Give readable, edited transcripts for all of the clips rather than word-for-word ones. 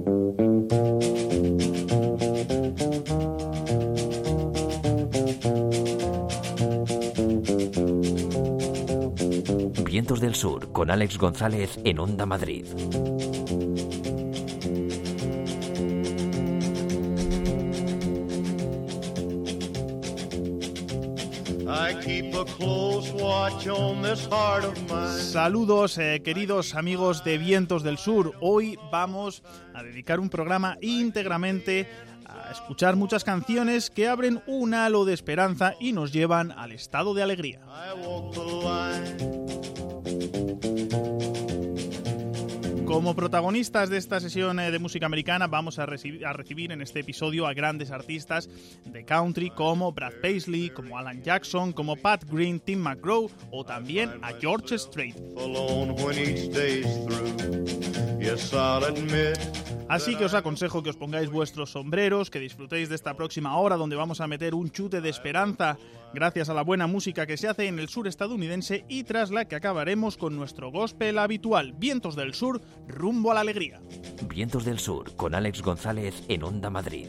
Vientos del Sur, con Alex González en Onda Madrid. Saludos, queridos amigos de Vientos del Sur. Hoy vamos a dedicar un programa íntegramente a escuchar muchas canciones que abren un halo de esperanza y nos llevan al estado de alegría. Como protagonistas de esta sesión de música americana vamos a recibir en este episodio a grandes artistas de country como Brad Paisley, como Alan Jackson, como Pat Green, Tim McGraw o también a George Strait. Así que os aconsejo que os pongáis vuestros sombreros, que disfrutéis de esta próxima hora donde vamos a meter un chute de esperanza gracias a la buena música que se hace en el sur estadounidense y tras la que acabaremos con nuestro gospel habitual, Vientos del Sur, rumbo a la alegría. Vientos del Sur, con Alex González en Onda Madrid.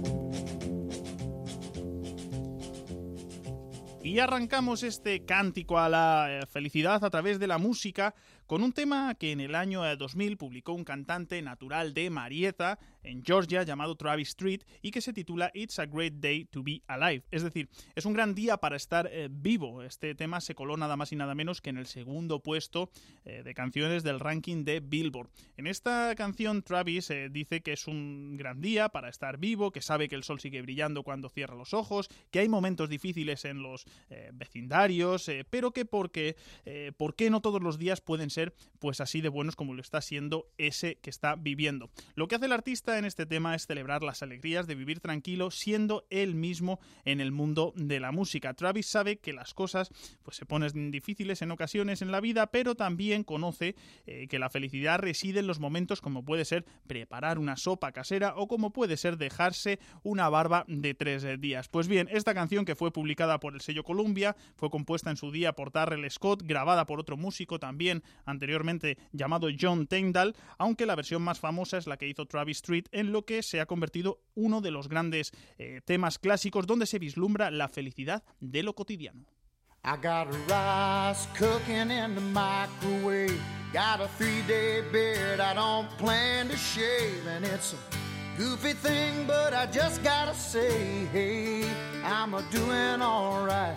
Y arrancamos este cántico a la felicidad a través de la música con un tema que en el año 2000 publicó un cantante natural de Marietta, en Georgia, llamado Travis Street, y que se titula It's a Great Day to Be Alive. Es decir, es un gran día para estar vivo. Este tema se coló nada más y nada menos que en el segundo puesto de canciones del ranking de Billboard. En esta canción Travis dice que es un gran día para estar vivo, que sabe que el sol sigue brillando cuando cierra los ojos, que hay momentos difíciles en los vecindarios, pero que por qué no todos los días pueden ser pues así de buenos como lo está siendo ese que está viviendo. Lo que hace el artista en este tema es celebrar las alegrías de vivir tranquilo siendo él mismo en el mundo de la música. Travis sabe que las cosas pues se ponen difíciles en ocasiones en la vida, pero también conoce que la felicidad reside en los momentos como puede ser preparar una sopa casera o como puede ser dejarse una barba de 3 días. Pues bien, esta canción que fue publicada por el sello Columbia fue compuesta en su día por Darrell Scott, grabada por otro músico también anteriormente llamado John Tyndall, aunque la versión más famosa es la que hizo Travis Street, en lo que se ha convertido uno de los grandes temas clásicos donde se vislumbra la felicidad de lo cotidiano. I got rice cooking in the microwave, got a 3-day beard I don't plan to shave, and it's a goofy thing but I just gotta say, hey, I'm a-doing alright.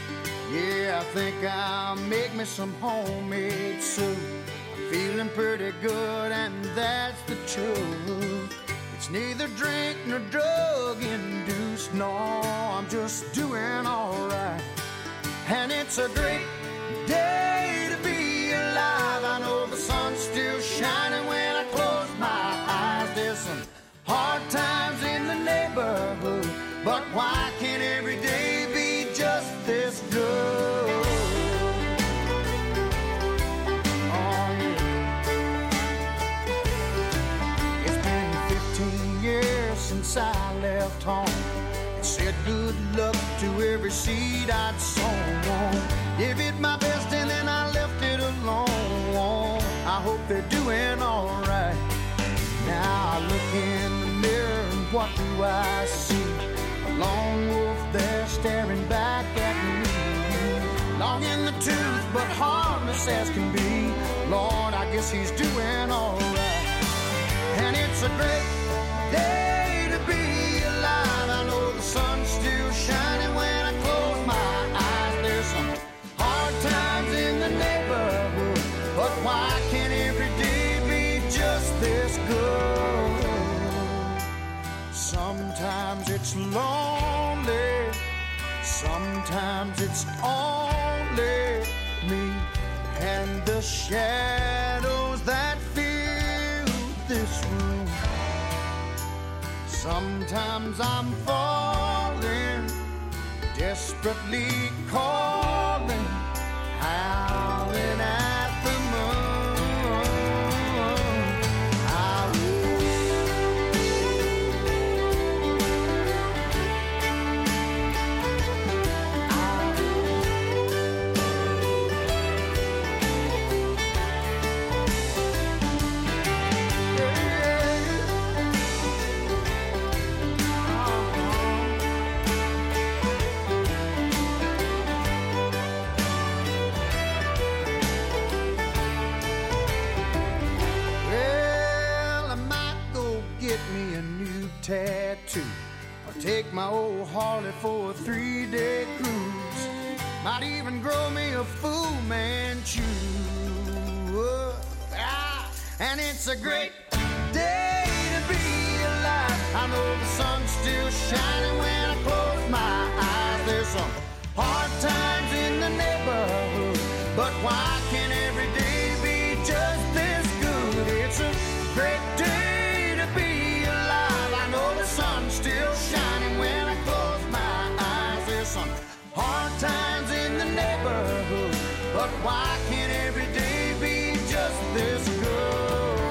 Yeah, I think I'll make me some homemade soup. I'm feeling pretty good and that's the truth. It's neither drink nor drug induced, no, I'm just doing alright. And it's a great day to be alive. I know the sun's still shining when I close my eyes. There's some hard times in the neighborhood, but why can't every day be just this good? Oh yeah. It's been 15 years since I left home. It said good luck to every seed I'd sown. Gave it my best and then I left it alone. I hope they're doing alright. Now I look in the mirror and what do I see? A lone wolf there staring back at me. Long in the tooth but harmless as can be. Lord, I guess he's doing alright. And it's a great day to be alive. I know the sun's still shining when I close my eyes. There's some hard times in the neighborhood, but why can't every day be just this good? Sometimes it's lonely, sometimes it's only me and the shadows that fill this room. Sometimes I'm falling, desperately calling, howling at the moon. tattoo, or take my old Harley for a 3-day cruise. Might even grow me a Fu Manchu. And it's a great day to be alive. I know the sun's still shining when I close my eyes. There's some hard times in the neighborhood, but why can't every day be just this good? It's a great day to be alive. I know the sun's still shining when I close my eyes. There's some hard times in the neighborhood, but why can't every day be just this good?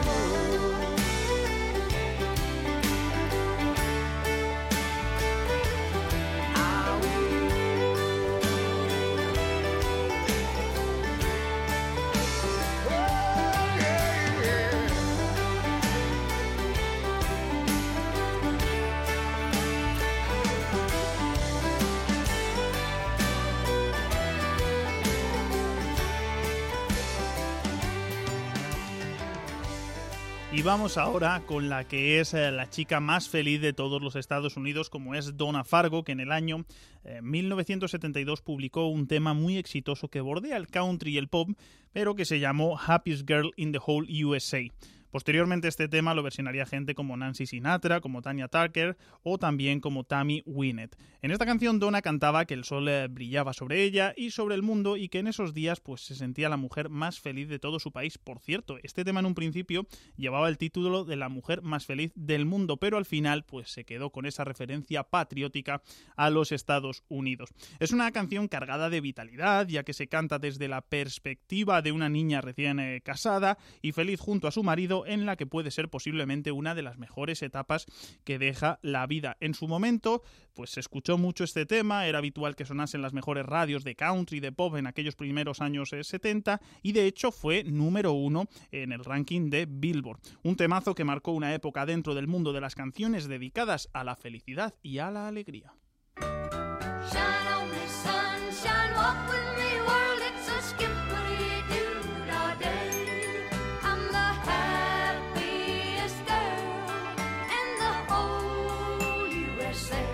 Y vamos ahora con la que es la chica más feliz de todos los Estados Unidos, como es Donna Fargo, que en el año 1972 publicó un tema muy exitoso que bordea el country y el pop, pero que se llamó Happiest Girl in the Whole USA. Posteriormente este tema lo versionaría gente como Nancy Sinatra, como Tanya Tucker o también como Tammy Wynette. En esta canción Donna cantaba que el sol brillaba sobre ella y sobre el mundo y que en esos días pues se sentía la mujer más feliz de todo su país. Por cierto, este tema en un principio llevaba el título de la mujer más feliz del mundo, pero al final pues se quedó con esa referencia patriótica a los Estados Unidos. Es una canción cargada de vitalidad, ya que se canta desde la perspectiva de una niña recién casada y feliz junto a su marido, en la que puede ser posiblemente una de las mejores etapas que deja la vida. En su momento, pues se escuchó mucho este tema, era habitual que sonase en las mejores radios de country y de pop en aquellos primeros años 70 y de hecho fue número 1 en el ranking de Billboard. Un temazo que marcó una época dentro del mundo de las canciones dedicadas a la felicidad y a la alegría. Shine on me, sunshine, walk with me, world, it's a skippity-doo all day. I'm the happiest girl in the whole USA.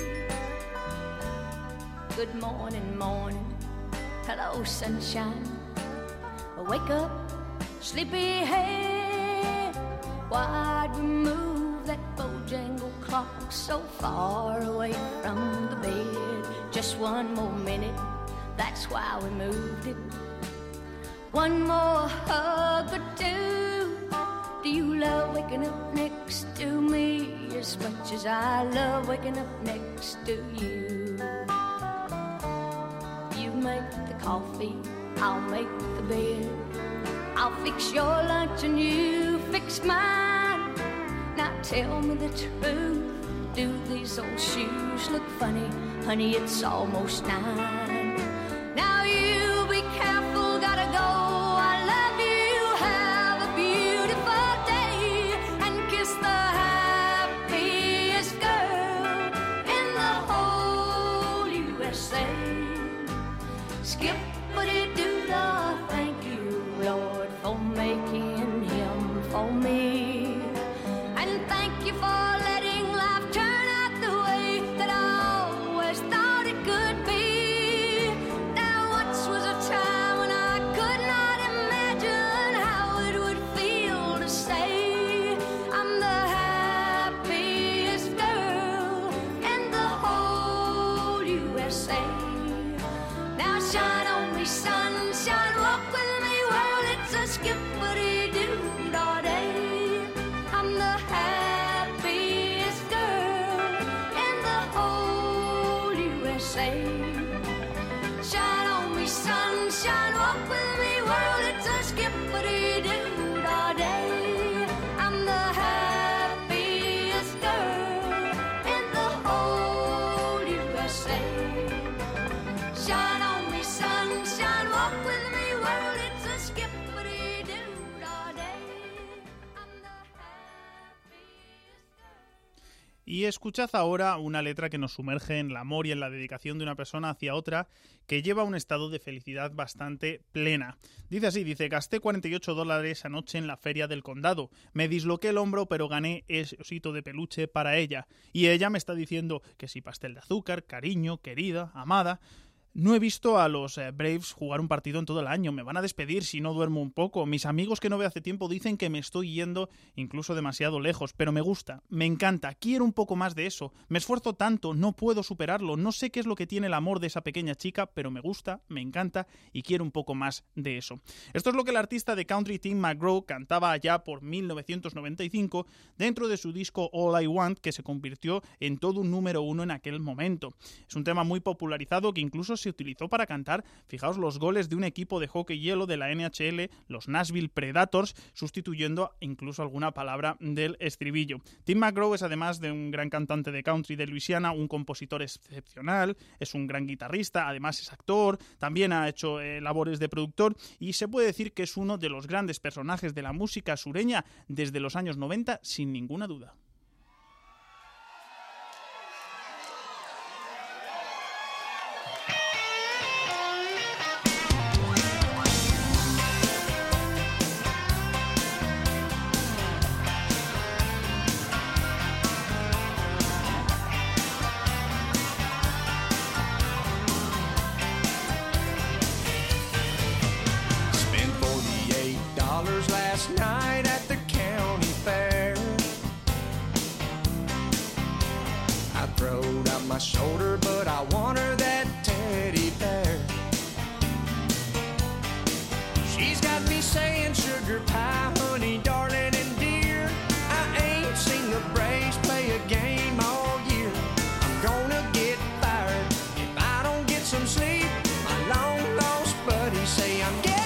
Good morning, morning, hello, sunshine. Wake up, sleepyhead. Why'd we move that Bojangle clock so far away from the bed? Just one more minute, that's why we moved it. One more hug or two. Do you love waking up next to me as much as I love waking up next to you? You make the coffee, I'll make the bed. I'll fix your lunch and you fix mine. Now tell me the truth, do these old shoes look funny? Honey, it's almost 9. Now you be careful, gotta go. I love you, have a beautiful day. And kiss the happiest girl in the whole USA. Skip-a-dee-doo-dah, thank you, Lord, for making him for me. And thank you for letting life turn out the way that I always thought it could be. Now once was a time when I could not imagine how it would feel to say I'm the happiest girl in the whole USA. Now shine on me, sunshine, walk with me, world, it's a skip-a-dee-doo all day. I'm the happiest girl in the whole USA. Shine on me, sunshine, walk with me, world, it's a skip-a-dee-doo all day. I'm the happiest girl in the whole USA. Shine on me, sunshine, walk with me, world, it's a skip-a-dee-doo all day. I'm the happiest girl. Y escuchad ahora una letra que nos sumerge en el amor y en la dedicación de una persona hacia otra que lleva un estado de felicidad bastante plena. Dice así, gasté $48 anoche en la feria del condado. Me disloqué el hombro pero gané ese osito de peluche para ella. Y ella me está diciendo que sí, pastel de azúcar, cariño, querida, amada. No he visto a los Braves jugar un partido en todo el año. Me van a despedir si no duermo un poco. Mis amigos que no veo hace tiempo dicen que me estoy yendo incluso demasiado lejos. Pero me gusta, me encanta, quiero un poco más de eso. Me esfuerzo tanto, no puedo superarlo. No sé qué es lo que tiene el amor de esa pequeña chica, pero me gusta, me encanta y quiero un poco más de eso. Esto es lo que el artista de country Tim McGraw cantaba allá por 1995 dentro de su disco All I Want, que se convirtió en todo un número 1 en aquel momento. Es un tema muy popularizado que incluso se utilizó para cantar, fijaos, los goles de un equipo de hockey hielo de la NHL, los Nashville Predators, sustituyendo incluso alguna palabra del estribillo. Tim McGraw es, además de un gran cantante de country de Luisiana, un compositor excepcional, es un gran guitarrista, además es actor, también ha hecho labores de productor y se puede decir que es uno de los grandes personajes de la música sureña desde los años 90, sin ninguna duda. Night at the county fair, I throwed out my shoulder, but I want her that teddy bear. She's got me saying sugar pie, honey, darling, and dear. I ain't seen the Braves play a game all year. I'm gonna get fired if I don't get some sleep. My long lost buddies say I'm getting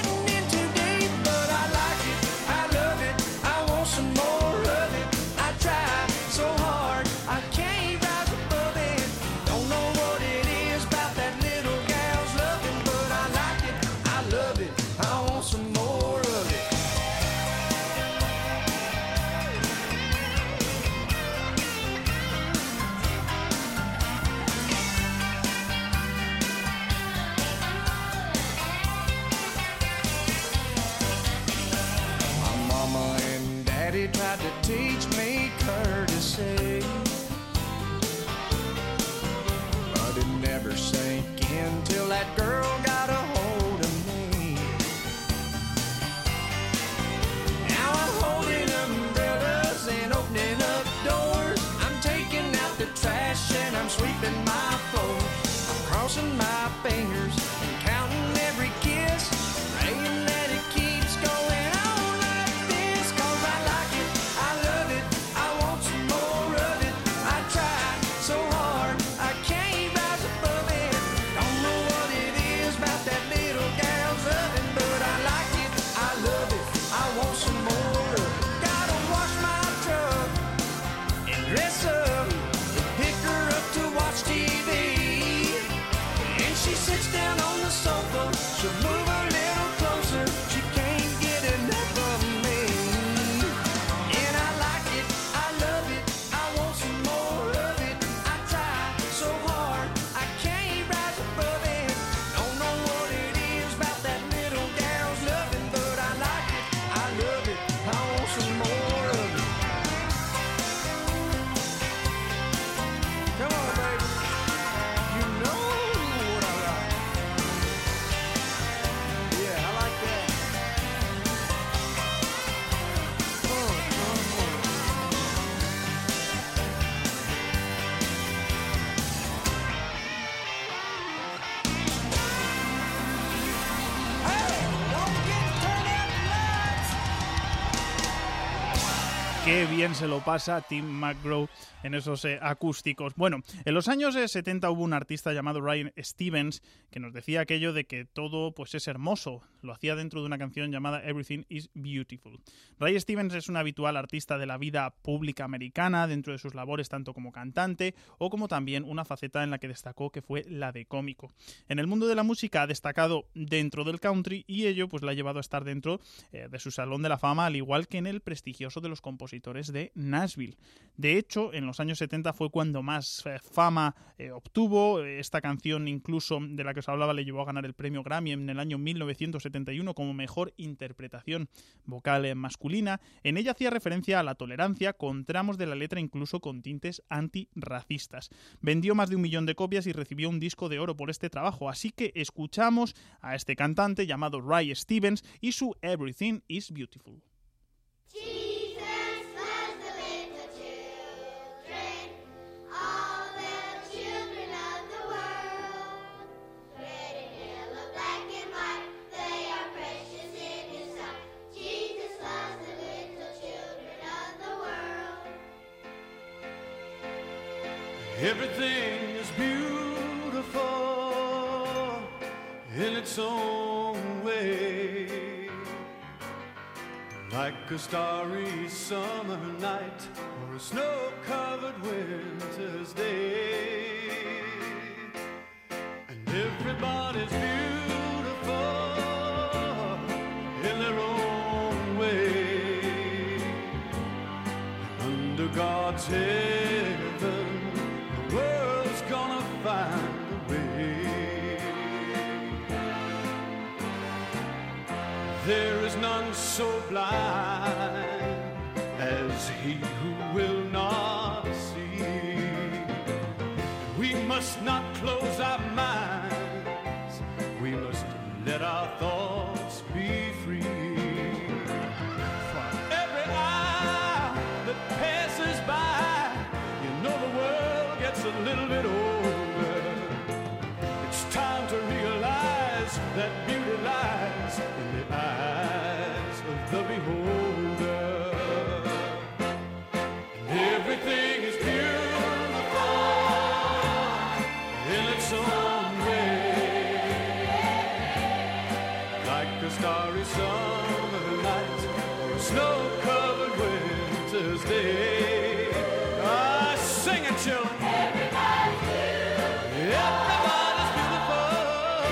tried to teach me courtesy, but it never sank in till that girl got a hold of me. Now I'm holding umbrellas and opening up doors. I'm taking out the trash and I'm sweeping my floors. I'm crossing my fingers and counting every kiss, praying that it keeps going. Qué bien se lo pasa Tim McGraw en esos acústicos. Bueno, en los años 70 hubo un artista llamado Ray Stevens que nos decía aquello de que todo pues es hermoso. Lo hacía dentro de una canción llamada Everything is Beautiful. Ray Stevens es un habitual artista de la vida pública americana dentro de sus labores tanto como cantante o como también una faceta en la que destacó que fue la de cómico. En el mundo de la música ha destacado dentro del country y ello pues la ha llevado a estar dentro de su salón de la fama, al igual que en el prestigioso de los compositores compositores de Nashville. De hecho, en los años 70 fue cuando más fama obtuvo. Esta canción, incluso de la que os hablaba, le llevó a ganar el premio Grammy en el año 1971 como mejor interpretación vocal masculina. En ella hacía referencia a la tolerancia, con tramos de la letra incluso con tintes antirracistas. Vendió más de 1 millón de copias y recibió un disco de oro por este trabajo. Así que escuchamos a este cantante llamado Ray Stevens y su Everything is Beautiful. Everything is beautiful in its own way, like a starry summer night or a snow-covered winter's day. And everybody's beautiful in their own way. Under God's heaven, the world's gonna find a way. There is none so blind as he who will not see. We must not close our minds, we must let our thoughts be free. For every hour that passes by, you know the world gets a little bit older. It's time to realize that beauty lies in the eyes of the beholder. And everything is beautiful in its own way, like a starry summer night or a snow-covered winter's day. Sing it, children. Everybody's beautiful. Everybody's beautiful.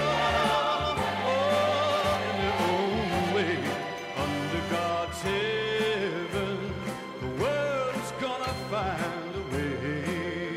Oh, in their own way. Under God's heaven, the world's gonna find a way.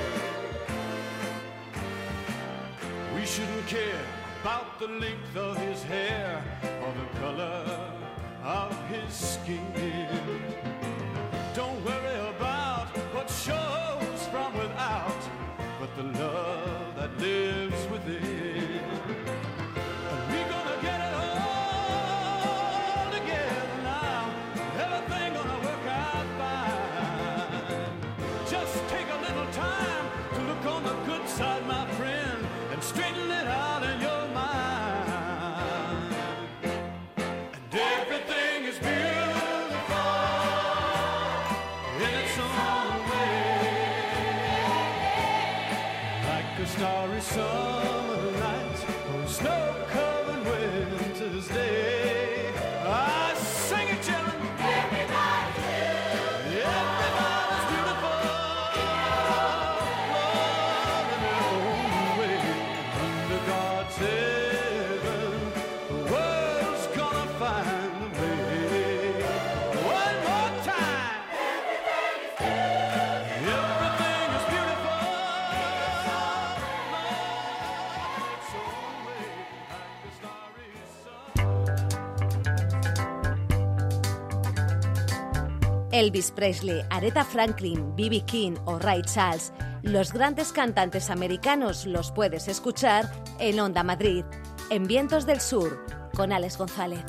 We shouldn't care about the length of his hair or the color of his skin. Don't worry about what shows from without, but the love that lives within. We're gonna get it all together now. Everything gonna work out fine. Just take a little time to look on the good side, my friend, and straighten it out in your mind. And everything is beautiful in its own way, like a starry summer night or a snow-covered winter's day. I sing it, children. Everybody's beautiful. Everybody's beautiful. Oh, in their own way. Under God's heaven, the world's gonna find a way. One more time. Everything is beautiful. Its own way, like a starry sun. Elvis Presley, Aretha Franklin, B.B. King o Ray Charles, los grandes cantantes americanos los puedes escuchar en Onda Madrid, en Vientos del Sur, con Alex González.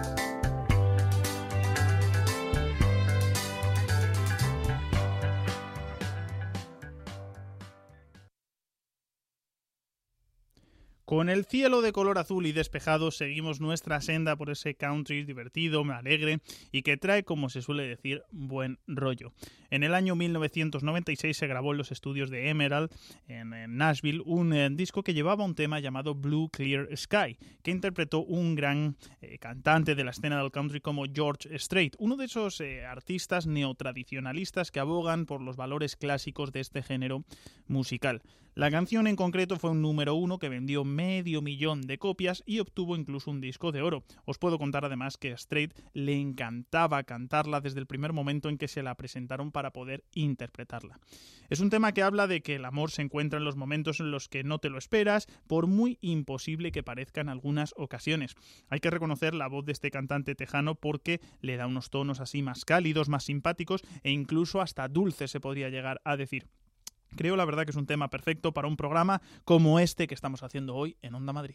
Con el cielo de color azul y despejado seguimos nuestra senda por ese country divertido, alegre y que trae, como se suele decir, buen rollo. En el año 1996 se grabó en los estudios de Emerald, en Nashville, un disco que llevaba un tema llamado Blue Clear Sky, que interpretó un gran cantante de la escena del country como George Strait, uno de esos artistas neotradicionalistas que abogan por los valores clásicos de este género musical. La canción en concreto fue un número 1 que vendió 500.000 de copias y obtuvo incluso un disco de oro. Os puedo contar además que a Strait le encantaba cantarla desde el primer momento en que se la presentaron para poder interpretarla. Es un tema que habla de que el amor se encuentra en los momentos en los que no te lo esperas, por muy imposible que parezca en algunas ocasiones. Hay que reconocer la voz de este cantante tejano porque le da unos tonos así más cálidos, más simpáticos e incluso hasta dulces se podría llegar a decir. Creo la verdad que es un tema perfecto para un programa como este que estamos haciendo hoy en Onda Madrid.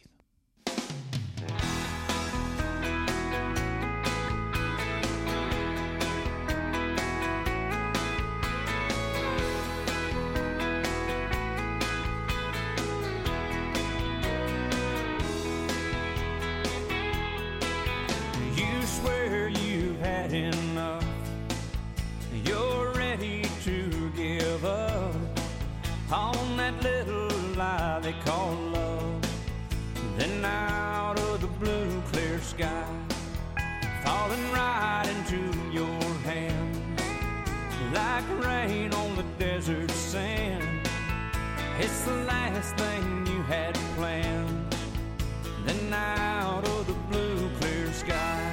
You swear you've had enough. You're ready to give up on that little lie they call love. Then out of the blue clear sky, falling right into your hands, like rain on the desert sand. It's the last thing you had planned. Then out of the blue clear sky,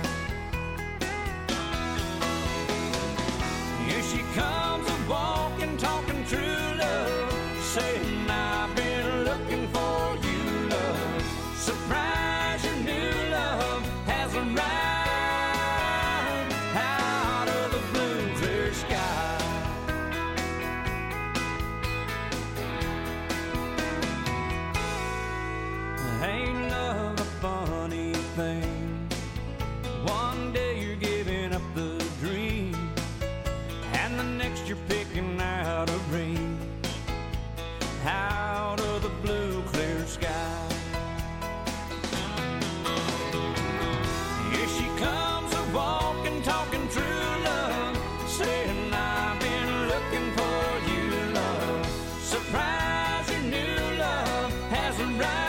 here she comes a-walking, talking true love, saying I've been looking for you, love. Surprise, your new love has arrived out of the blue clear sky. Ain't love a funny thing? One day you're giving up the dream, and the next you're picking out a ring out of the blue clear sky. Here she comes a-walking, talking true love, saying I've been looking for you, love. Surprise, your new love has arrived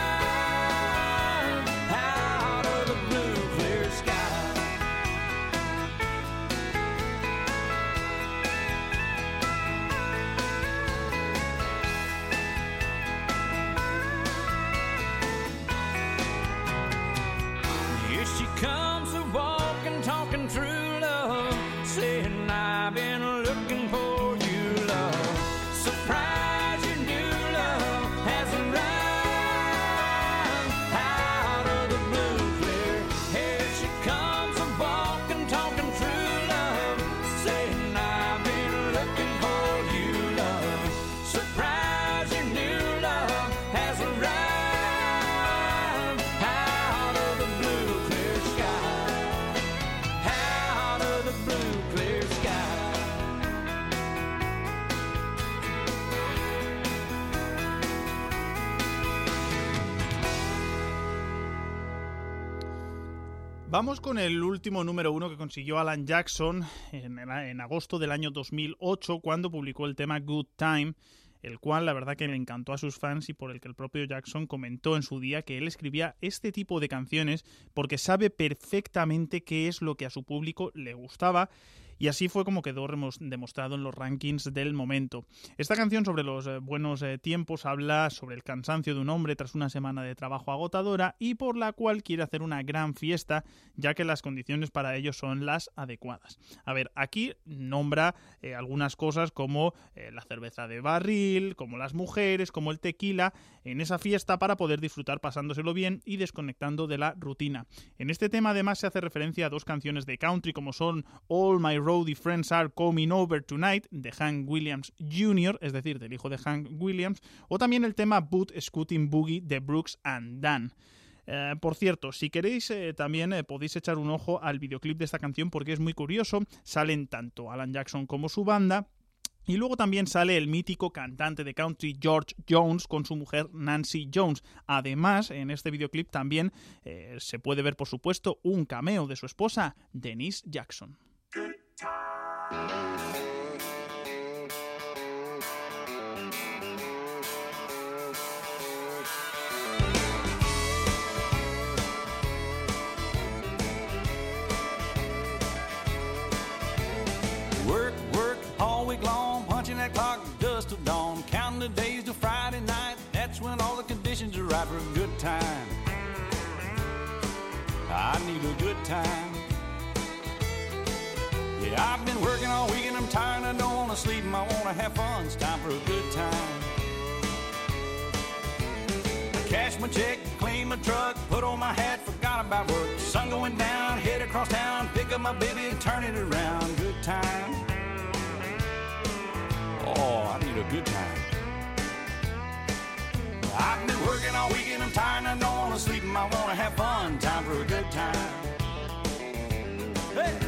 out of the blue clear sky. Here she comes a-walking, talking true love, saying I've been looking for you, love. Surprise, your new love has arrived out of the blue clear. Here she comes a-walking, talking true love, saying I've been looking for you, love. Surprise, your new love has arrived out of the blue clear sky, out of the blue clear sky. Vamos con el último número 1 que consiguió Alan Jackson en agosto del año 2008 cuando publicó el tema Good Time, el cual la verdad que le encantó a sus fans y por el que el propio Jackson comentó en su día que él escribía este tipo de canciones porque sabe perfectamente qué es lo que a su público le gustaba. Y así fue como quedó demostrado en los rankings del momento. Esta canción sobre los buenos tiempos habla sobre el cansancio de un hombre tras una semana de trabajo agotadora y por la cual quiere hacer una gran fiesta, ya que las condiciones para ello son las adecuadas. A ver, aquí nombra algunas cosas como la cerveza de barril, como las mujeres, como el tequila, en esa fiesta para poder disfrutar pasándoselo bien y desconectando de la rutina. En este tema además se hace referencia a dos canciones de country como son All My Roadie Friends Are Coming Over Tonight de Hank Williams Jr., es decir, del hijo de Hank Williams, o también el tema Boot Scooting Boogie de Brooks and Dunn. Por cierto, si queréis también podéis echar un ojo al videoclip de esta canción porque es muy curioso. Salen tanto Alan Jackson como su banda. Y luego también sale el mítico cantante de country George Jones con su mujer Nancy Jones. Además, en este videoclip también se puede ver, por supuesto, un cameo de su esposa, Denise Jackson. Work all week long, punching that clock dust till dawn, counting the days till Friday night. conditions are right for a good time. I need a good time. Yeah, I've been working all week and I'm tired. I don't want to sleep and I want to have fun. It's time for a good time. Cash my check, clean my truck, put on my hat, forgot about work. Sun going down, head across town, pick up my baby and turn it around. Good time. Oh, I need a good time. I've been working all week and I'm tired and I don't want to sleep and I want to have fun. Time for a good time. Hey!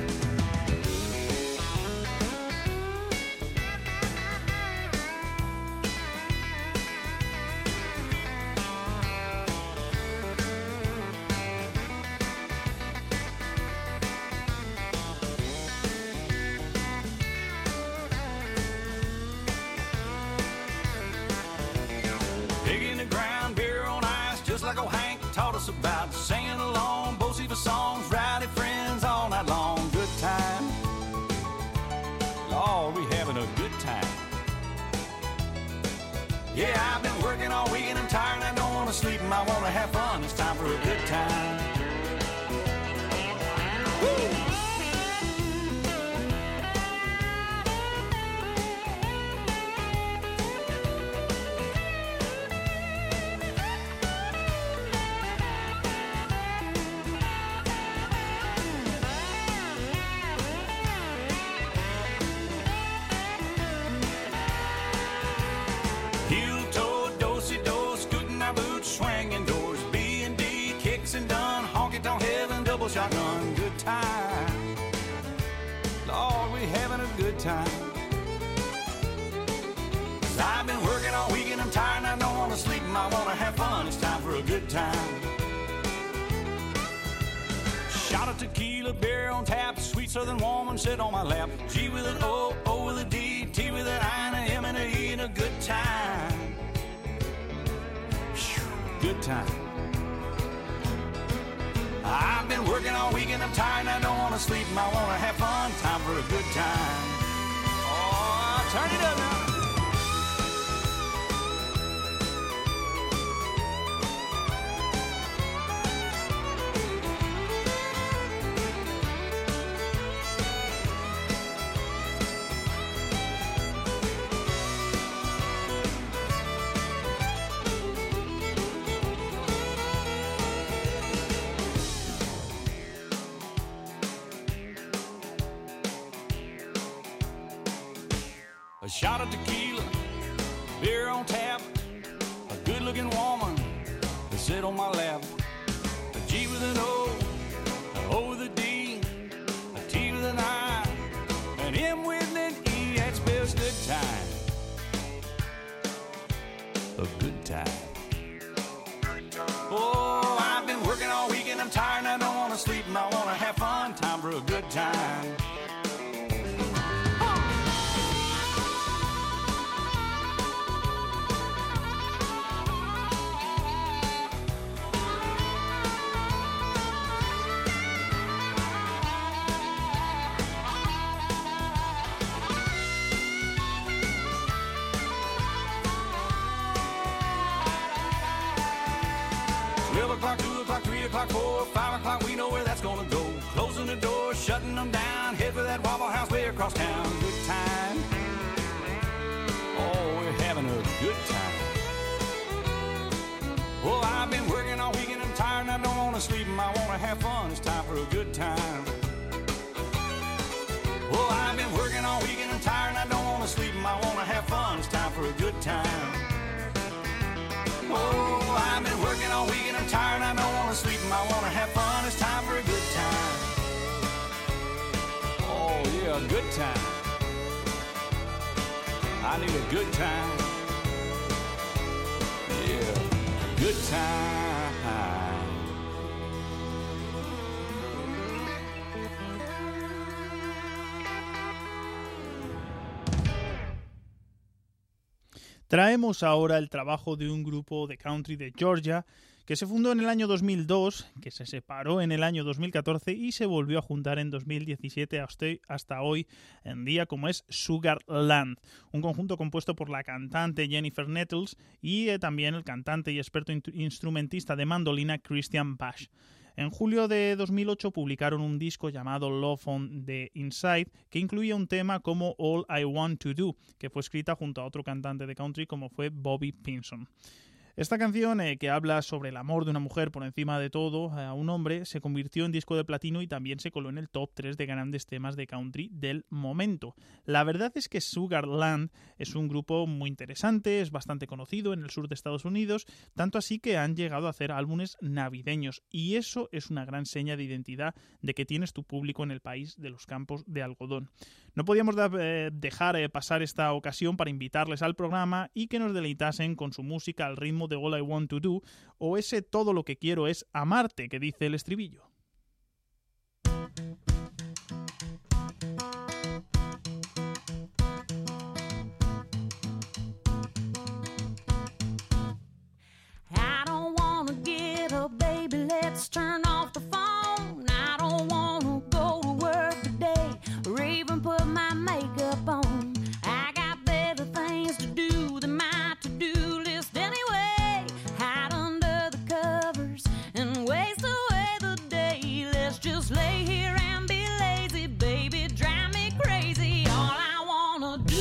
About singing along, Bocephus songs, rowdy friends all night long. Good time. Lord, we having a good time. Yeah, I've been working all week and I'm tired and I don't want to sleep and I want to have fun. It's time for a good time. Woo! Shotgun, good time. Lord, we having a good time. I've been working all week and I'm tired and I don't want to sleep and I want to have fun. It's time for a good time. Shot of tequila, beer on tap, sweet southern woman sit on my lap. G with an O, O with a D, T with an I and a M and a E and a good time. Good time. I've been working all week and I'm tired and I don't want to sleep and I want to have fun. Time for a good time. Oh, turn it up now. A shot of tequila, beer on tap, a good-looking woman to sit on my lap. A G with an O, an O with a D, a T with an I, an M with an E, that spells good time. A good time. Oh, I've been working all week and I'm tired and I don't want to sleep and I want to have fun. Time for a good time. O'clock, 2 o'clock, 3 o'clock, 4, 5 o'clock, we know where that's gonna go. Closing the doors, shutting them down, head for that Waffle House way across town. Good time. Oh, we're having a good time. Well, I've been working all week and I'm tired and I don't want to sleep and I want to have fun. It's time for a good time. Well, I've been working all week and I'm tired and I don't want to sleep and I want to have fun. It's time for a good time. Oh, I've been working all week and I'm tired and I don't want to sleep and I want to have fun. It's time for a good time. Oh, yeah, a good time. I need a good time. Yeah, good time. Traemos ahora el trabajo de un grupo de country de Georgia que se fundó en el año 2002, que se separó en el año 2014 y se volvió a juntar en 2017 hasta hoy en día, como es Sugarland, un conjunto compuesto por la cantante Jennifer Nettles y también el cantante y experto instrumentista de mandolina Christian Bash. En julio de 2008 publicaron un disco llamado Love on the Inside, que incluía un tema como All I Want to Do, que fue escrita junto a otro cantante de country como fue Bobby Pinson. Esta canción, que habla sobre el amor de una mujer por encima de todo a un hombre, se convirtió en disco de platino y también se coló en el top 3 de grandes temas de country del momento. La verdad es que Sugarland es un grupo muy interesante, es bastante conocido en el sur de Estados Unidos, tanto así que han llegado a hacer álbumes navideños, y eso es una gran seña de identidad de que tienes tu público en el país de los campos de algodón. No podíamos dejar pasar esta ocasión para invitarles al programa y que nos deleitasen con su música al ritmo de All I Want to Do, o ese Todo lo que quiero es amarte que dice el estribillo. I don't wanna get up, baby, let's turn off the phone. I don't wanna go to work today or even put my makeup on. I got better things to do than my to-do list anyway. Hide under the covers and waste away the day. Let's just lay here and be lazy, baby, drive me crazy. All I wanna do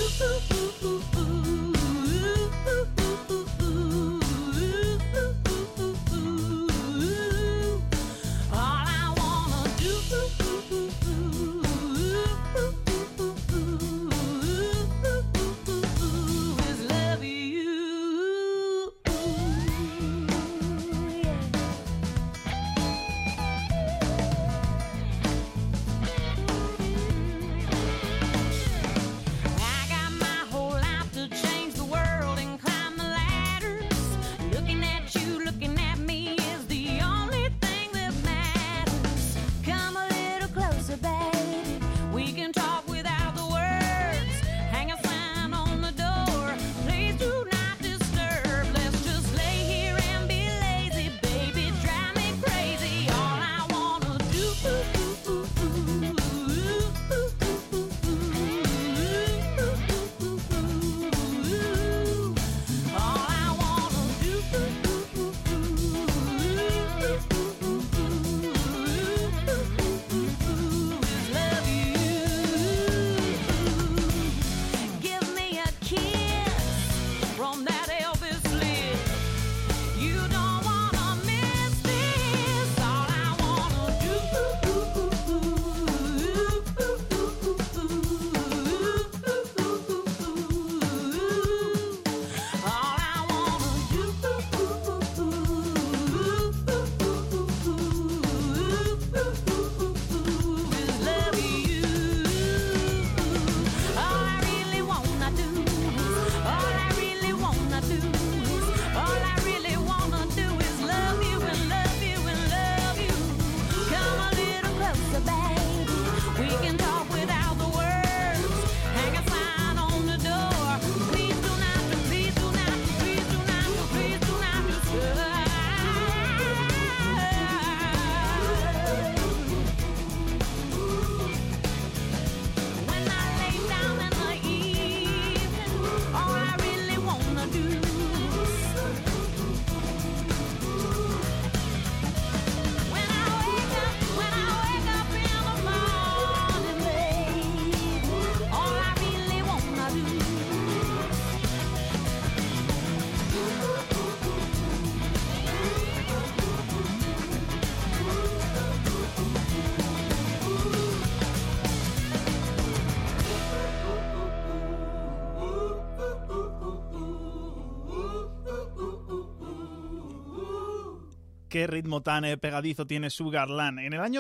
Qué ritmo tan pegadizo tiene Sugarland. En el año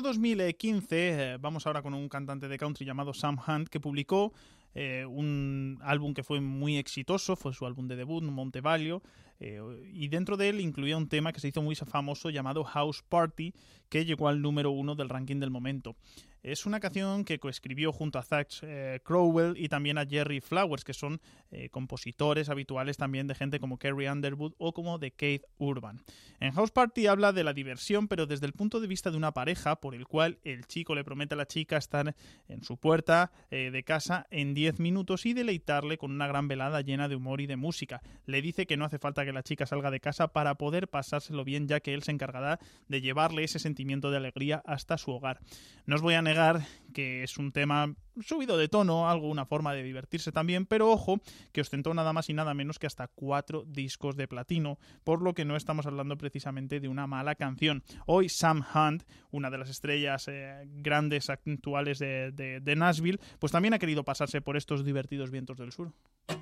2015, vamos ahora con un cantante de country llamado Sam Hunt, que publicó un álbum que fue muy exitoso, fue su álbum de debut, Montevalio, y dentro de él incluía un tema que se hizo muy famoso llamado House Party, que llegó al número 1 del ranking del momento. Es una canción que coescribió junto a Zach Crowell y también a Jerry Flowers, que son compositores habituales también de gente como Carrie Underwood o como de Keith Urban. En House Party habla de la diversión, pero desde el punto de vista de una pareja, por el cual el chico le promete a la chica estar en su puerta de casa en 10 minutos y deleitarle con una gran velada llena de humor y de música. Le dice que no hace falta que la chica salga de casa para poder pasárselo bien, ya que él se encargará de llevarle ese sentimiento de alegría hasta su hogar. No os voy a negar que es un tema subido de tono, una forma de divertirse también, pero ojo, que ostentó nada más y nada menos que hasta 4 discos de platino, por lo que no estamos hablando precisamente de una mala canción. Hoy Sam Hunt, una de las estrellas grandes actuales de Nashville, pues también ha querido pasarse por estos divertidos vientos del sur.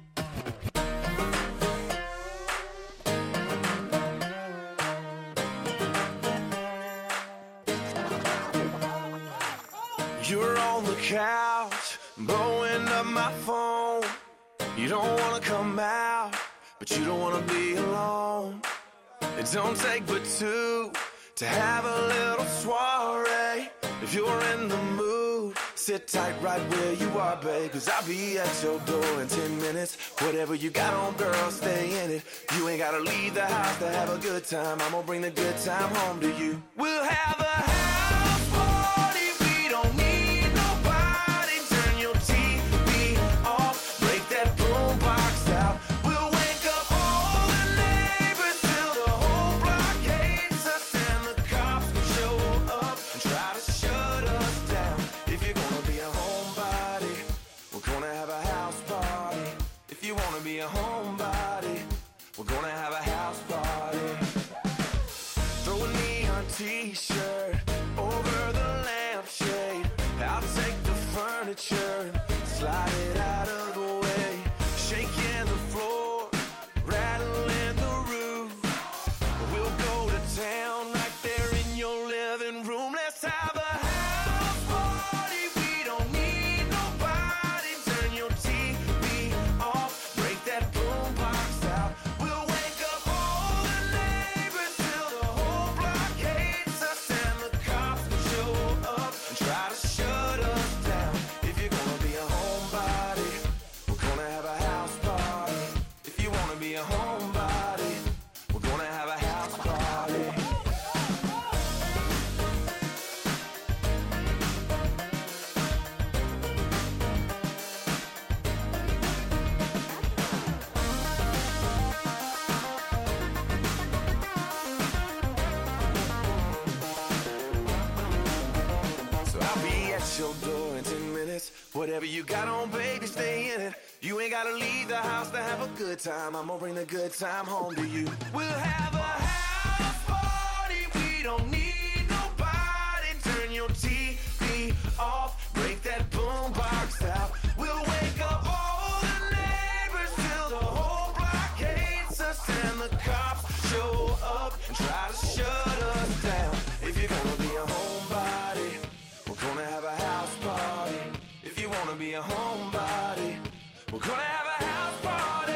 You're on the couch, blowing up my phone. You don't wanna come out, but you don't wanna be alone. It don't take but two to have a little soiree. If you're in the mood, sit tight right where you are, babe, 'cause I'll be at your door in 10 minutes. Whatever you got on, girl, stay in it. You ain't gotta leave the house to have a good time. I'm gonna bring the good time home to you. We'll have a house party. We don't need nobody. Turn your TV off. Break that boombox out. We'll wake up all the neighbors till the whole block hates us, and the cops will show up and try to shut us down. If you're gonna be a homebody, we're gonna have a house party. If you wanna be a homebody, we're gonna have a house party. Throw a neon t-shirt over the lampshade. I'll take the furniture, slide it out of the way. Shaking the floor, rattling the roof. We'll go to town right there in your living room. Let's have a house party. We don't need nobody. Turn your TV off. Break that boombox out. We'll wake up all the neighbors till the whole block hates us, and the cops will show up and try to shut us down. If you're gonna be a homebody, we're gonna have a house party. If you wanna be a homebody, we're gonna have a house party. So I'll be at your door in 10 minutes. Whatever you got on, baby, stay in it. You ain't gotta leave the house to have a good time. I'm gonna bring the good time home to you. We'll have a house party. We don't need nobody. Turn your TV off. Break that boombox out. We'll wake up all the neighbors till the whole block hates us, and the cops show up and try to shut us down. If you're gonna be a homebody, we're gonna have a house party. If you wanna be a homebody, we're gonna have a house party.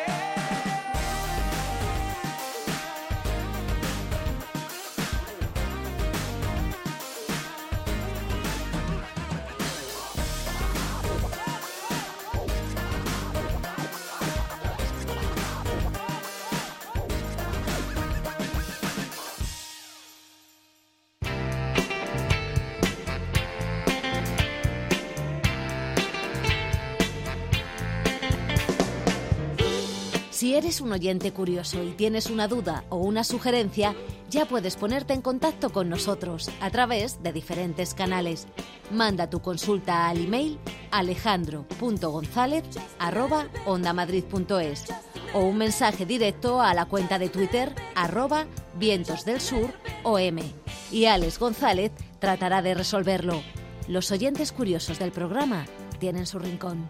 Si eres un oyente curioso y tienes una duda o una sugerencia, ya puedes ponerte en contacto con nosotros a través de diferentes canales. Manda tu consulta al email alejandro.gonzalez@ondamadrid.es o un mensaje directo a la cuenta de Twitter @vientosdelsurOM, y Alex González tratará de resolverlo. Los oyentes curiosos del programa tienen su rincón.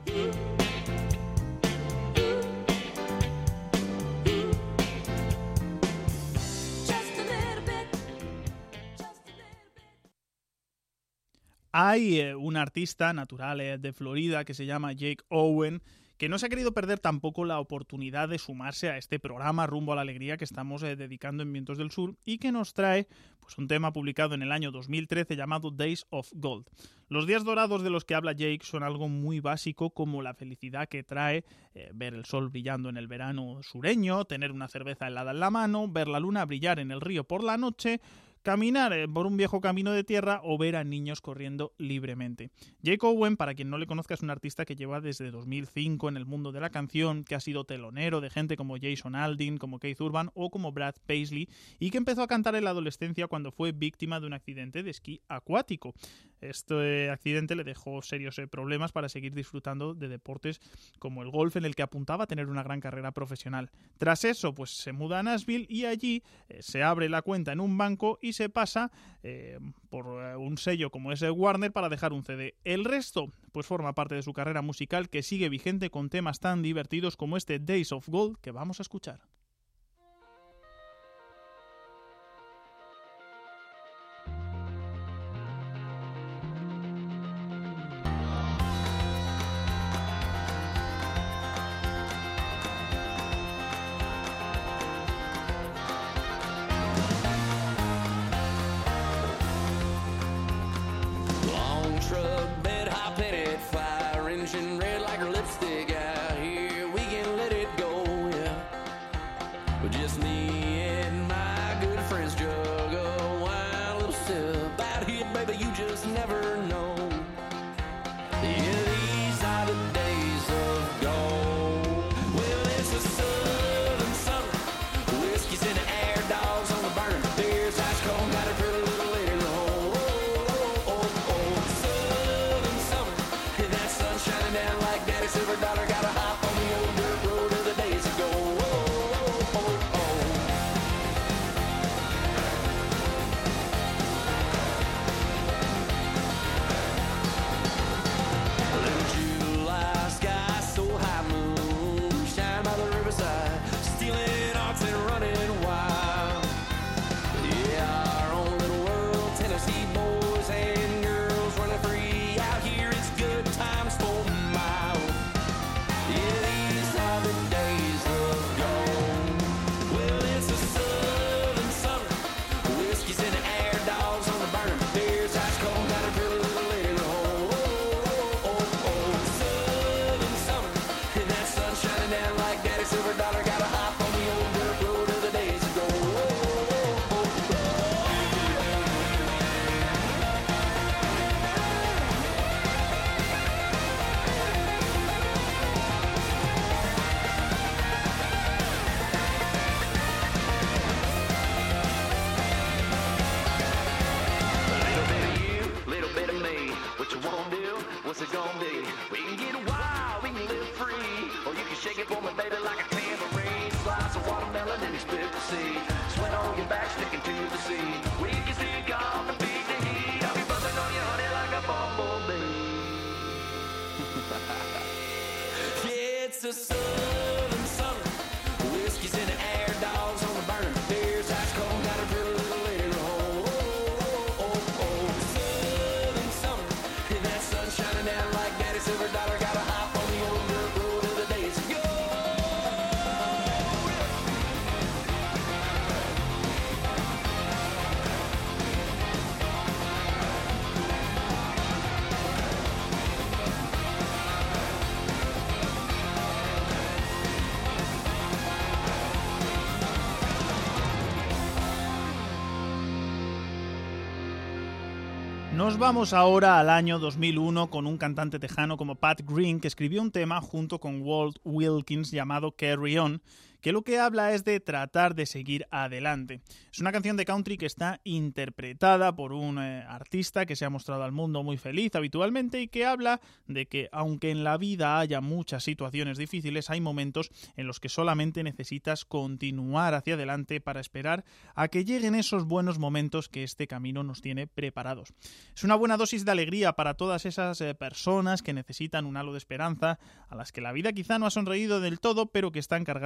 Hay un artista natural de Florida que se llama Jake Owen, que no se ha querido perder tampoco la oportunidad de sumarse a este programa Rumbo a la Alegría que estamos dedicando en Vientos del Sur y que nos trae pues un tema publicado en el año 2013 llamado Days of Gold. Los días dorados de los que habla Jake son algo muy básico, como la felicidad que trae ver el sol brillando en el verano sureño, tener una cerveza helada en la mano, ver la luna brillar en el río por la noche, caminar por un viejo camino de tierra o ver a niños corriendo libremente. Jake Owen, para quien no le conozca, es un artista que lleva desde 2005 en el mundo de la canción, que ha sido telonero de gente como Jason Aldean, como Keith Urban o como Brad Paisley, y que empezó a cantar en la adolescencia cuando fue víctima de un accidente de esquí acuático. Este accidente le dejó serios problemas para seguir disfrutando de deportes como el golf, en el que apuntaba a tener una gran carrera profesional. Tras eso, pues se muda a Nashville y allí se abre la cuenta en un banco y se pasa por un sello como es Warner para dejar un CD. El resto pues forma parte de su carrera musical, que sigue vigente con temas tan divertidos como este Days of Gold que vamos a escuchar. Nos vamos ahora al año 2001 con un cantante tejano como Pat Green, que escribió un tema junto con Walt Wilkins llamado Carry On, que lo que habla es de tratar de seguir adelante. Es una canción de country que está interpretada por un artista que se ha mostrado al mundo muy feliz habitualmente y que habla de que aunque en la vida haya muchas situaciones difíciles, hay momentos en los que solamente necesitas continuar hacia adelante para esperar a que lleguen esos buenos momentos que este camino nos tiene preparados. Es una buena dosis de alegría para todas esas personas que necesitan un halo de esperanza, a las que la vida quizá no ha sonreído del todo, pero que están cargados de energía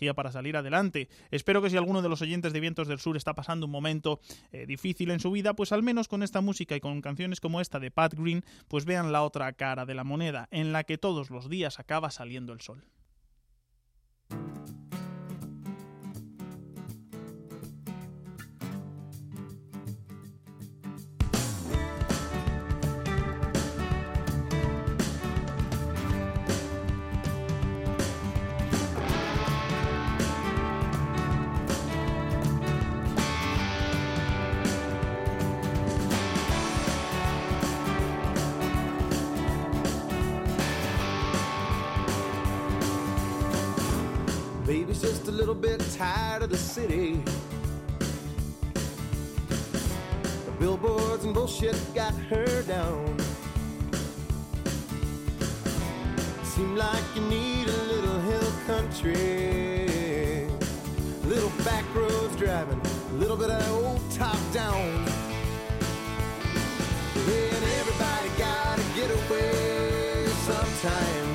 energía para salir adelante. Espero que si alguno de los oyentes de Vientos del Sur está pasando un momento difícil en su vida, pues al menos con esta música y con canciones como esta de Pat Green, pues vean la otra cara de la moneda, en la que todos los días acaba saliendo el sol. Baby's just a little bit tired of the city. The billboards and bullshit got her down. Seem like you need a little hill country, little back roads driving, a little bit of old top down. And everybody gotta get away sometime.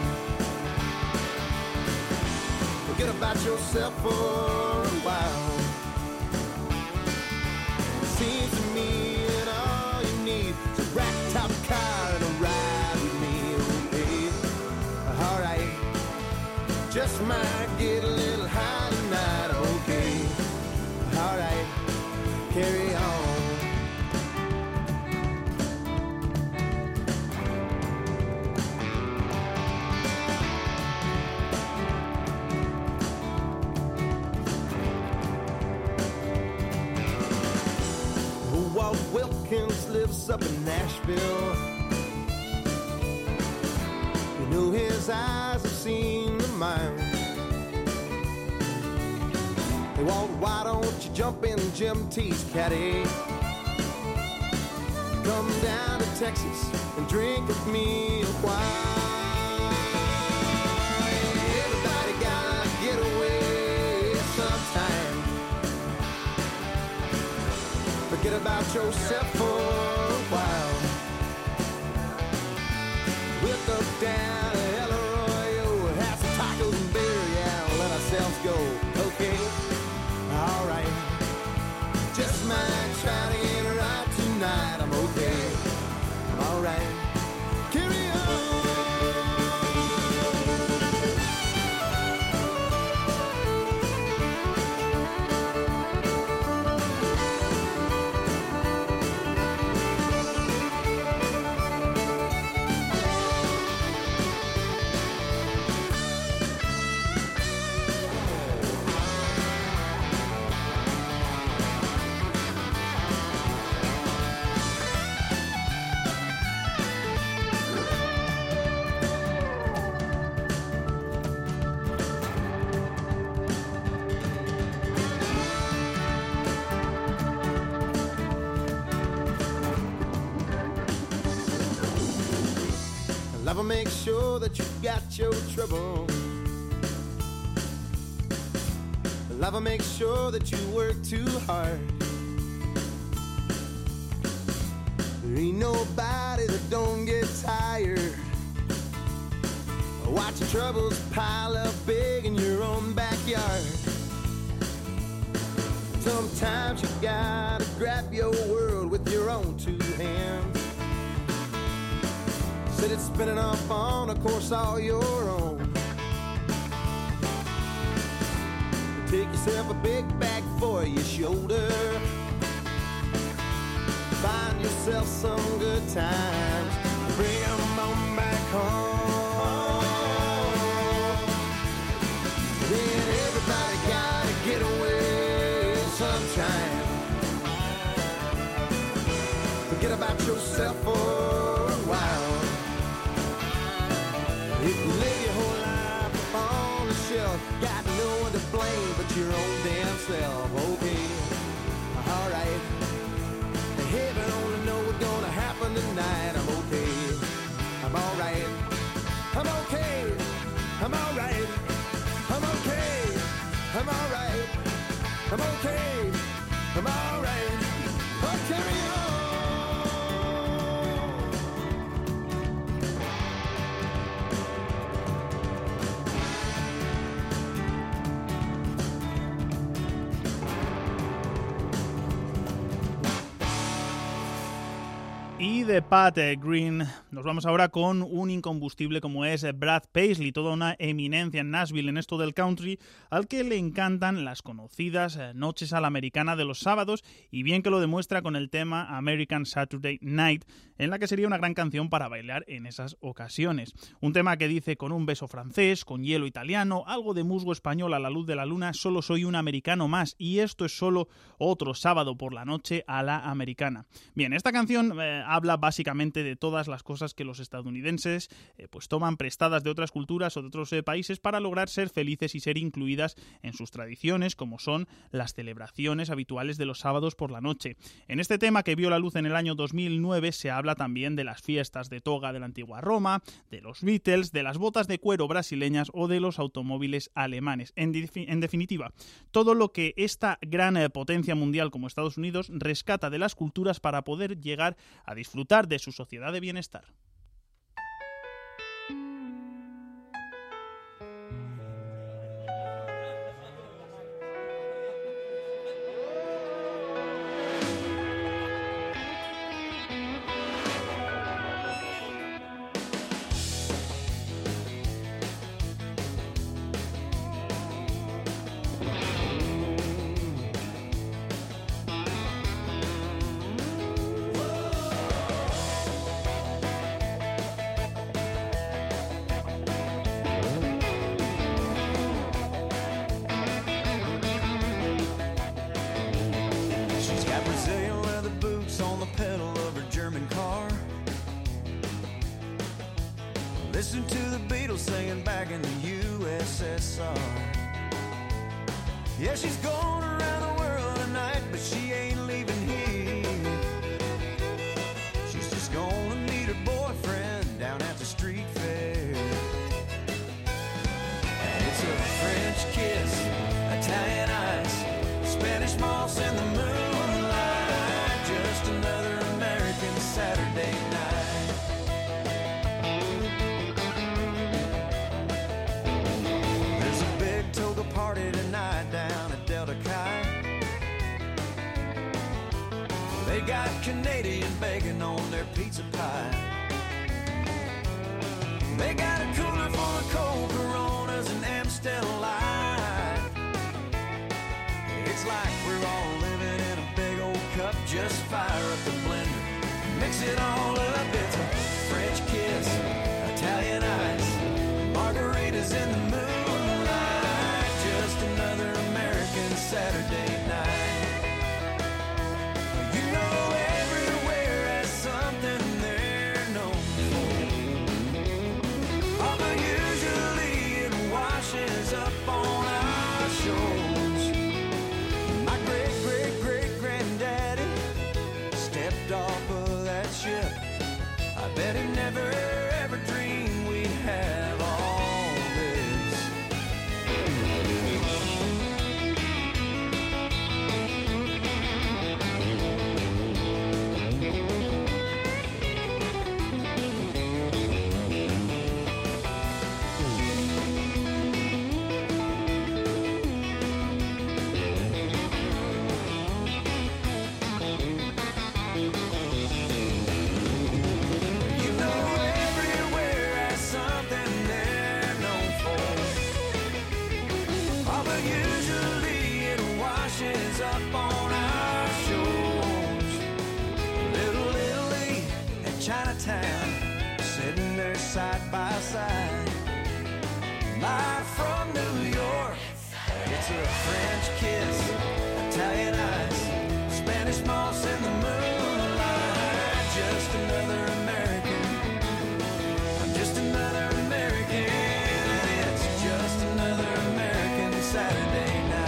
Forget about yourself for a while. Seems to me that all you need is a ragtop car and a ride with me, okay? Alright, just might get a little high tonight, okay? Alright, carry on. Wilkins lives up in Nashville. You know his eyes have seen the mile. Hey, Walt, why don't you jump in Jim T's caddy? Come down to Texas and drink with me a while. Everybody gotta get away sometime. Forget about yourself for a while. We'll go down to El Arroyo, have some tacos and beer, yeah, we'll let ourselves go, okay? Alright, just might try to get it right tonight, I'm okay. Alright, carry on. Lover, make sure that you got your trouble. Lover, make sure that you work too hard. There ain't nobody that don't get tired. Watch your troubles pile up big in your own backyard. Sometimes you gotta grab your world with your own two hands. Set it spinning off on a course all your own. Take yourself a big bag for your shoulder. Find yourself some good times. Bring 'em on back home. Then everybody gotta get away sometime. Forget about yourself for a while. If you live your whole life up on the shelf, got no one to blame but your own damn self, okay? Alright, heaven only know what's gonna happen tonight, I'm okay. I'm alright, I'm okay, I'm alright, I'm okay, I'm alright, I'm okay, I'm alright, oh, carry on. Y de Pat Green nos vamos ahora con un incombustible como es Brad Paisley, toda una eminencia en Nashville en esto del country, al que le encantan las conocidas noches a la americana de los sábados, y bien que lo demuestra con el tema American Saturday Night, en la que sería una gran canción para bailar en esas ocasiones. Un tema que dice: con un beso francés, con hielo italiano, algo de musgo español a la luz de la luna, solo soy un americano más, y esto es solo otro sábado por la noche a la americana. Bien, esta canción habla básicamente de todas las cosas que los estadounidenses pues toman prestadas de otras culturas o de otros países para lograr ser felices y ser incluidas en sus tradiciones, como son las celebraciones habituales de los sábados por la noche. En este tema, que vio la luz en el año 2009, se habla también de las fiestas de toga de la antigua Roma, de los Beatles, de las botas de cuero brasileñas o de los automóviles alemanes. En definitiva, todo lo que esta gran potencia mundial como Estados Unidos rescata de las culturas para poder llegar a disfrutar de su sociedad de bienestar. Listen to the Beatles singing back in the USSR. Yeah, she's going around the world tonight, but she ain't leaving here. She's just gonna meet her boyfriend down at the street fair. And it's a French kiss, Italian ice, Spanish moss in the moonlight, just another American Saturday night. Party tonight down at Delta Chi. They got Canadian bacon on their pizza pie. They got a cooler full of cold Coronas and Amstel Light. It's like we're all living in a big old cup. Just fire up the blender, mix it all up. It's a French kiss, Italian ice, margaritas in the moon. Another American Saturday night. You know everywhere has something they're known for. Although usually it washes up on our shores. My great-great-great-granddaddy stepped off of that ship. I bet he never ever dreamed we'd have all this. Up on our shores, Little Italy and Chinatown, sitting there side by side. Live from New York, it's a French kiss, Italian ice, Spanish moss in the moonlight. Just another American, I'm just another American. It's just another American Saturday night.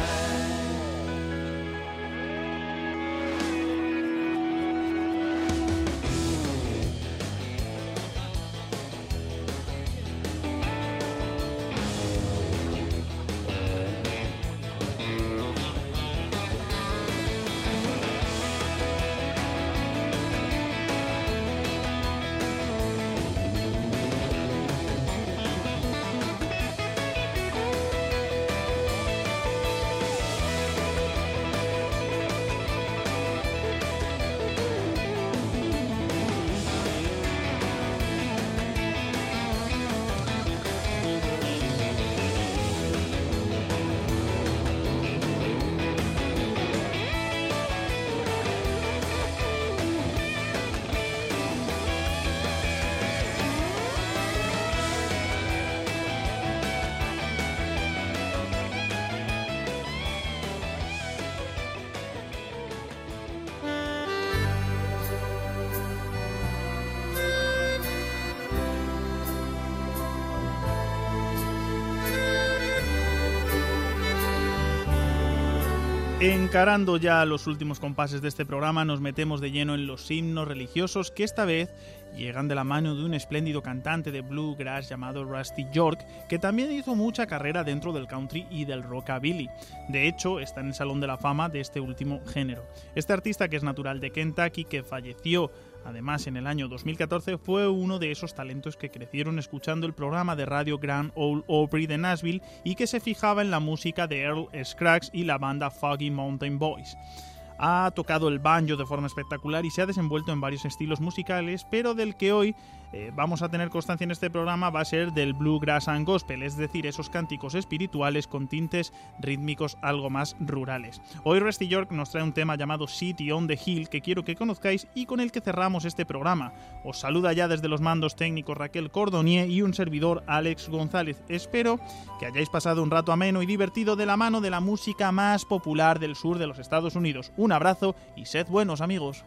Encarando ya los últimos compases de este programa, nos metemos de lleno en los himnos religiosos que esta vez llegan de la mano de un espléndido cantante de bluegrass llamado Rusty York, que también hizo mucha carrera dentro del country y del rockabilly. De hecho, está en el Salón de la Fama de este último género. Este artista, que es natural de Kentucky, que falleció además en el año 2014, fue uno de esos talentos que crecieron escuchando el programa de radio Grand Ole Opry de Nashville y que se fijaba en la música de Earl Scruggs y la banda Foggy Mountain Boys. Ha tocado el banjo de forma espectacular y se ha desenvuelto en varios estilos musicales, pero del que hoy vamos a tener constancia en este programa va a ser del bluegrass and gospel, es decir, esos cánticos espirituales con tintes rítmicos algo más rurales. Hoy Rusty York nos trae un tema llamado City on the Hill que quiero que conozcáis y con el que cerramos este programa. Os saluda ya desde los mandos técnicos Raquel Cordonier y un servidor Alex González. Espero que hayáis pasado un rato ameno y divertido de la mano de la música más popular del sur de los Estados Unidos. Un abrazo y sed buenos, amigos.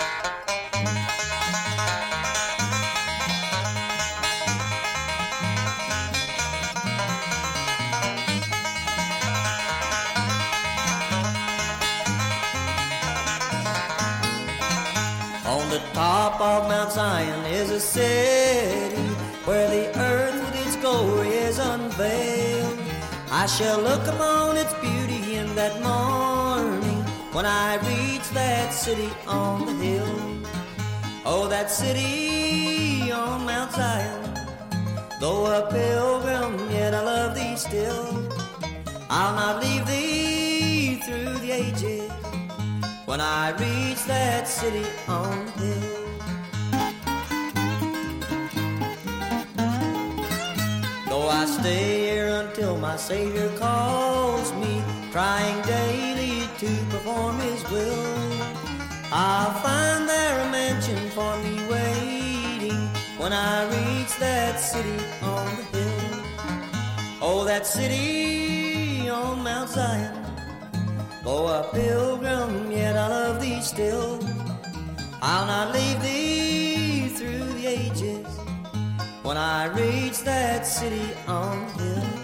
On the top of Mount Zion is a city where the earth with its glory is unveiled. I shall look upon its beauty in that morning when I reach that city on the hill. Oh, that city on Mount Zion, though a pilgrim, yet I love thee still. I'll not leave thee through the ages when I reach that city on the hill. Though I stay here until my Savior calls me, trying daily to perform His will, I'll find there a mansion for me waiting when I reach that city on the hill. Oh, that city on Mount Zion, though a pilgrim, yet I love thee still. I'll not leave thee through the ages when I reach that city on the hill.